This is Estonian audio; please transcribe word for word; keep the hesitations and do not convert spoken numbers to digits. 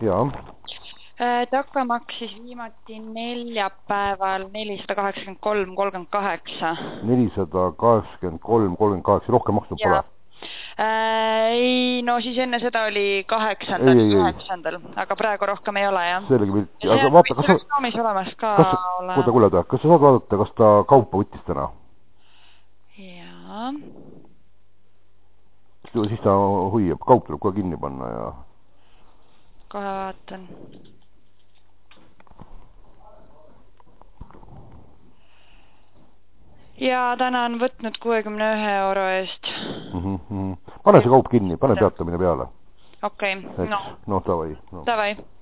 Jaa. Taka maksis viimati neljapäeval nelisada kaheksakümmend kolm kolmkümmend kaheksa. nelisada kaheksakümmend kolm kolmkümmend kaheksa, rohkem maksnud pole? Ei, no siis enne seda oli kaheksandal, üheksandal, aga praegu rohkem ei ole, jah. Sellega pilti, aga vaata, kas sa... Noomis olemas ka kas, ole... kuulda, kuulda, kas sa saad vaadata, kas ta kaupa võttis täna? Jaa. Siis ta hoiab, kaup tuleb kohe kinni panna ja... Kohe vaatan. Ja täna on võtnud kuuekümne ühe euro eest. Mm -hmm. Pane see kaup kinni, pane peatamine peale. Okei, okay. no. No, tavai. No. Tavai.